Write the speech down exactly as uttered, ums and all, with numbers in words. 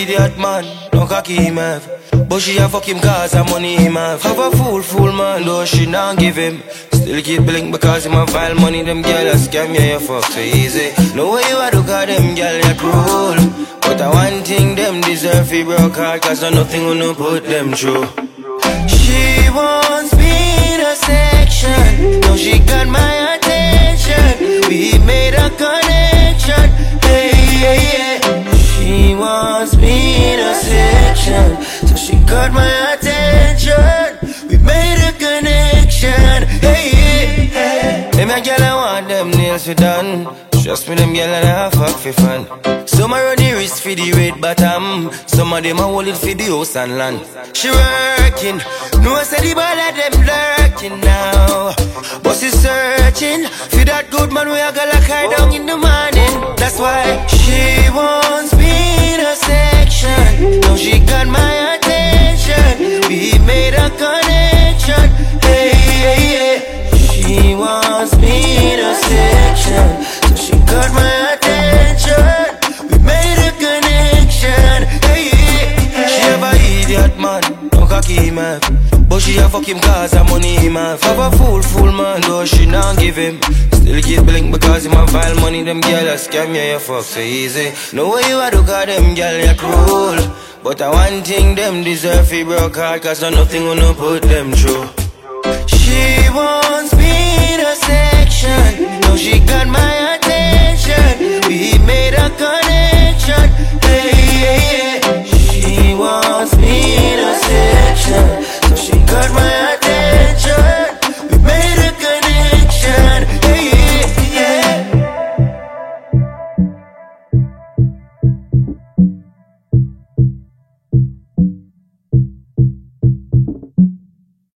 idiot man, no cocky him have. But she a fuck him cause her money him have. Have a fool, fool man, though she not give him. Still keep blink because him a file money. Them girl a scam, yeah, you fuck so easy. No way you a do cause them girl you cruel. But I one thing them deserve fi broke heart, cause no nothing gonna put them through. She wants me in a section. Now she got my attention. We made a connection. Hey, yeah, yeah. She wants me in a section. So she got my attention. We made a connection. Hey, yeah, yeah. Them a girl I want them nails for done. Trust me, them girl and I fuck for fun. Some a run the wrist for the red bottom. Some of them a hold it for the house and land. She working, no I say the ball of them lurking now. But she searching for that good man where I go like her down in the morning. That's why she wants me in a section. Now she got my attention. We made a connection. Hey, hey, hey. She wants me in a section. So she got my attention. We made a connection. Hey, hey, hey. She have a idiot man, no cocky him have. But she a fuck him cause her money him have. Have a fool, fool man, though she not give him. Still keep blink because him a file money. Them girl a scam, yeah, you fuck so easy. No way you a do cause them girl you cruel. But I one thing them deserve fi broke heart, cause no nothing gonna put them through.